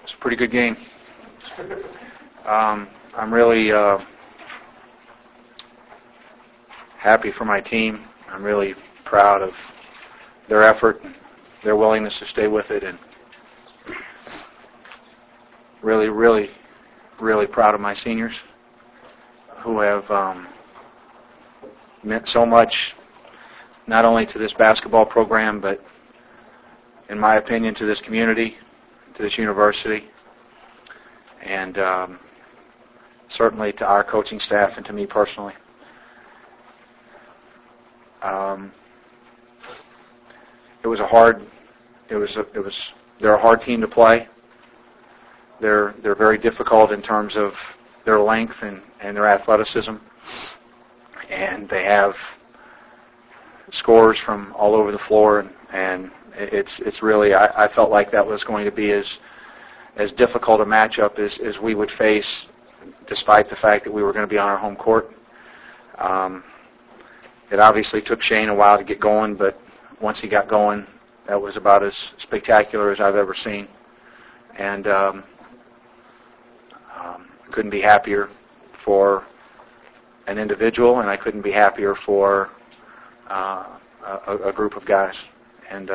It's a pretty good game. I'm really happy for my team. I'm really proud of their effort, and their willingness to stay with it, and really, really, really proud of my seniors who have meant so much, not only to this basketball program, but in my opinion, to this community, to this university, and certainly to our coaching staff and to me personally. They're a hard team to play. They're very difficult in terms of their length and their athleticism, and they have scorers from all over the floor, and it's really, I felt like that was going to be as difficult a matchup as we would face, despite the fact that we were going to be on our home court. It obviously took Shane a while to get going, but once he got going, that was about as spectacular as I've ever seen. And couldn't be happier for an individual, and I couldn't be happier for a group of guys. And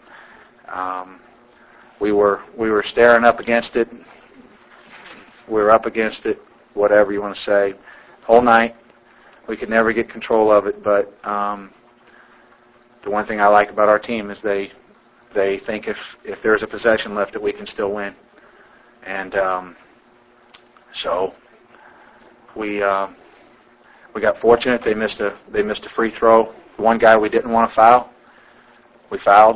we were staring up against it. We were up against it, whatever you want to say, whole night. We could never get control of it, but the one thing I like about our team is they think if there's a possession left that we can still win. And so we got fortunate. They missed a free throw. One guy we didn't want to foul, we fouled,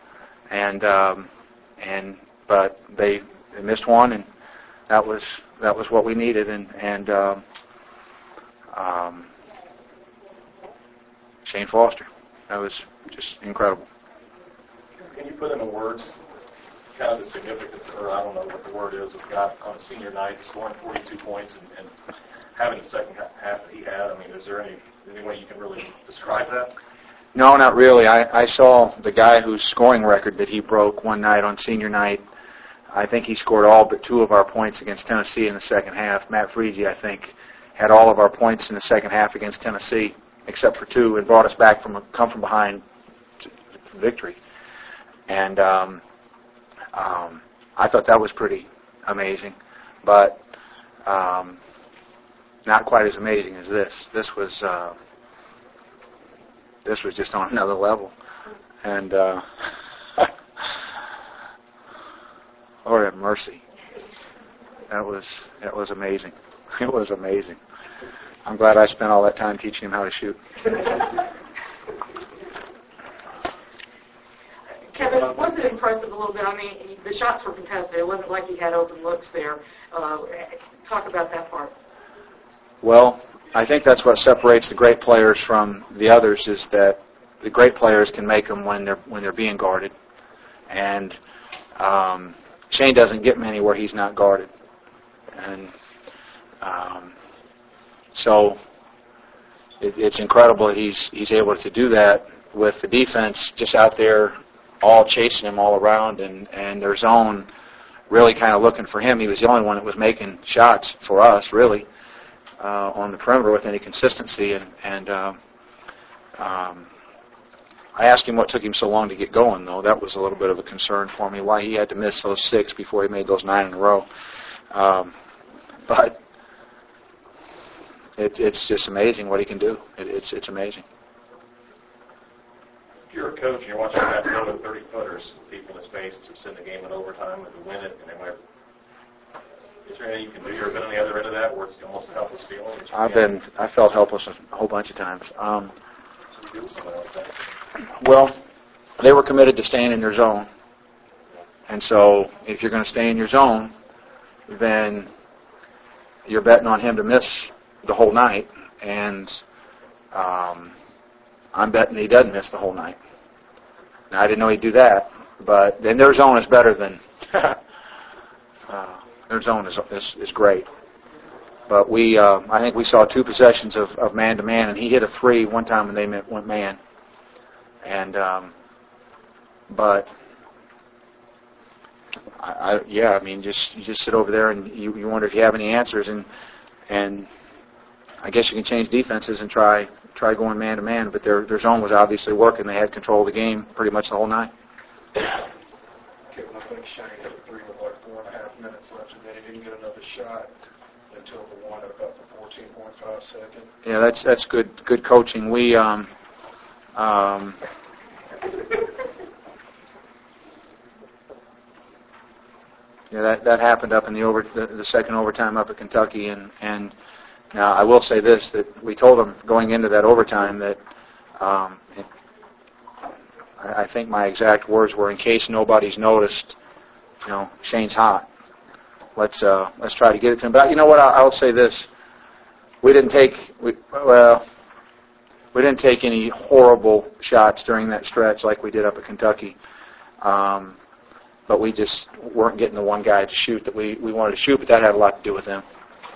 but they missed one, and that was what we needed. And Shane Foster, that was just incredible. Can you put into words kind of the significance, or I don't know what the word is, of a guy on a senior night scoring 42 points and having the second half that he had? I mean, is there any way you can really describe that? No, not really. I saw the guy whose scoring record that he broke one night on senior night. I think he scored all but 2 of our points against Tennessee in the second half. Matt Friese, I think, had all of our points in the second half against Tennessee, except for 2, and brought us back from a come from behind victory. And I thought that was pretty amazing, but not quite as amazing as this. This was just on another level, and Lord have mercy. That was amazing. It was amazing. I'm glad I spent all that time teaching him how to shoot. Kevin, was it impressive a little bit? I mean, the shots were contested. It wasn't like he had open looks there. Talk about that part. Well, I think that's what separates the great players from the others, is that the great players can make them when they're being guarded, and Shane doesn't get many where he's not guarded, and so it's incredible that he's able to do that with the defense just out there, all chasing him all around, and their zone really kind of looking for him. He was the only one that was making shots for us, really, on the perimeter with any consistency. And I asked him what took him so long to get going, though. That was a little bit of a concern for me, why he had to miss those 6 before he made those 9 in a row. But it's just amazing what he can do. It's amazing. If you're a coach and you're watching a guy throw 30-footers, people in his face to send the game in overtime and to win it, and they went, is there anything you can do? You've been on the other end of that where it's almost a helpless feeling? I felt helpless a whole bunch of times. Well, they were committed to staying in their zone. And so if you're going to stay in your zone, then you're betting on him to miss the whole night. And I'm betting he doesn't miss the whole night. Now, I didn't know he'd do that. But then their zone is better than their zone is great. But I think we saw 2 possessions of man-to-man, and he hit a 3 one time when they went man. And but Yeah, I mean, you just sit over there and you wonder if you have any answers, and I guess you can change defenses and try going man to man, but their zone was obviously working. They had control of the game pretty much the whole night. Kevin, I think Shane hit a three with like 4.5 minutes left, and then he didn't get another shot until the one at about the 14.5 second. Yeah, that's good coaching. We yeah, that happened up in the second overtime up at Kentucky, and now I will say this, that we told them going into that overtime that I think my exact words were, in case nobody's noticed, Shane's hot. Let's try to get it to him. But you know what? I'll say this: we didn't take any horrible shots during that stretch like we did up at Kentucky. But we just weren't getting the one guy to shoot that we wanted to shoot, but that had a lot to do with him.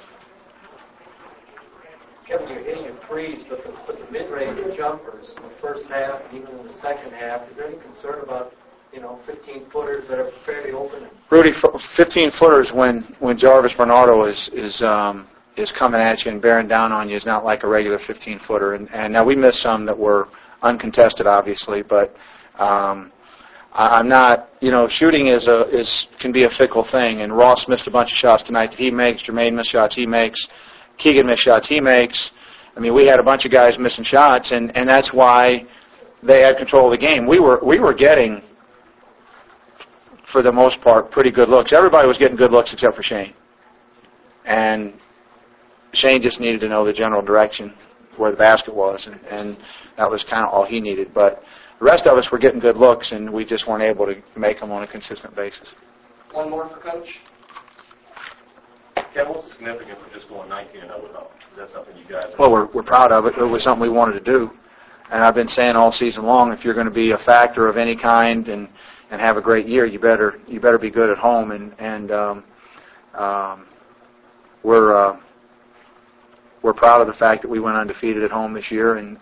Kevin, you're hitting your threes, but the mid-range jumpers in the first half and even in the second half, is there any concern about 15-footers that are fairly open? Rudy, 15-footers when Jarvis Bernardo is coming at you and bearing down on you is not like a regular 15-footer. And now we missed some that were uncontested, obviously, but I'm not. Shooting can be a fickle thing. And Ross missed a bunch of shots tonight that he makes. Jermaine missed shots he makes. Keegan missed shots he makes. I mean, we had a bunch of guys missing shots, and that's why they had control of the game. We were getting, for the most part, pretty good looks. Everybody was getting good looks except for Shane. And Shane just needed to know the general direction where the basket was, and that was kind of all he needed. But the rest of us were getting good looks, and we just weren't able to make them on a consistent basis. One more for Coach. Kevin, what's the significance of just going 19-0 at home? Is that something you guys Well, we're proud of it. It was something we wanted to do. And I've been saying all season long, if you're going to be a factor of any kind and have a great year, you better be good at home. And we're proud of the fact that we went undefeated at home this year, and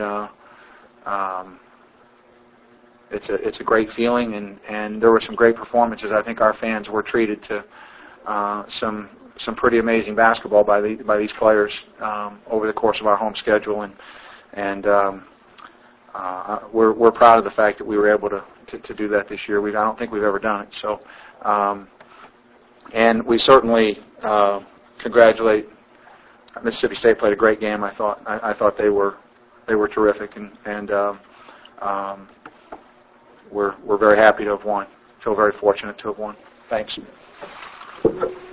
it's a great feeling. And there were some great performances. I think our fans were treated to some pretty amazing basketball by these players over the course of our home schedule, and we're proud of the fact that we were able to do that this year. I don't think we've ever done it. So, and we certainly congratulate Mississippi State. Played a great game. I thought they were terrific, and we're very happy to have won. Feel very fortunate to have won. Thanks.